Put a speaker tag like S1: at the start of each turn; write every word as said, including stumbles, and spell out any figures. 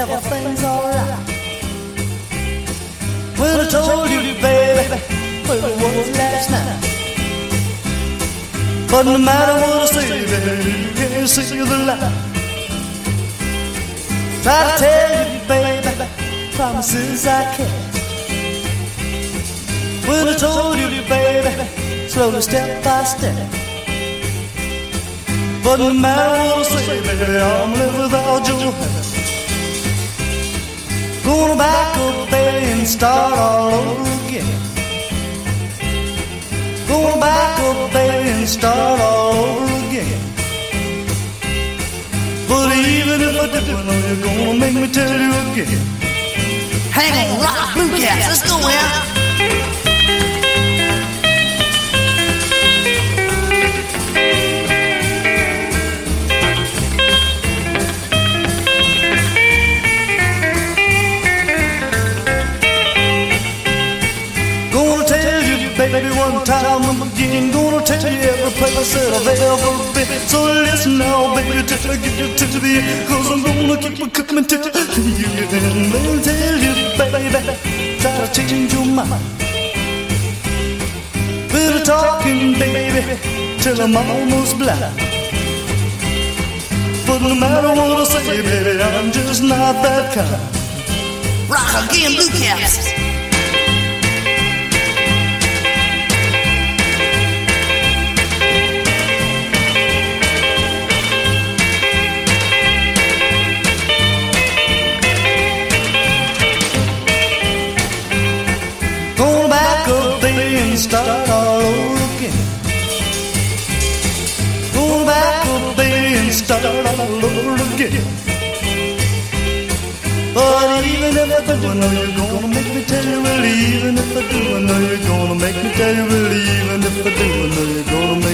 S1: everything's alright. When I told you, baby, well, it was last night. But no matter what I say, baby, you can't see the light. Try to tell you, baby, promises I kept. When I told you, baby, slowly step by step. But no matter what I say, baby, I'm living without your help. Gonna back up, baby, and start all over again. Gonna back up, baby, and start all over again. But even if I do, I know you're gonna make me tell you again.
S2: Hang on, rock Blue Caps, let's go now.
S1: Baby, one time again, gonna tell you every place that I've ever been. So listen now, baby, till I get you to the end, cause I'm gonna keep on coming to you. And let me tell you, baby, try to change your mind. Bit of talking, baby, till I'm almost blind. But no matter what I say, baby, I'm just not that kind.
S2: Rock again, Blue Caps.
S1: Start all over again. Go back up, baby, and start all over again. But even if I do, I know you're gonna make me tell you. Well, even if I do, I know you're gonna make me tell you. Well, even if I do, I know you're gonna make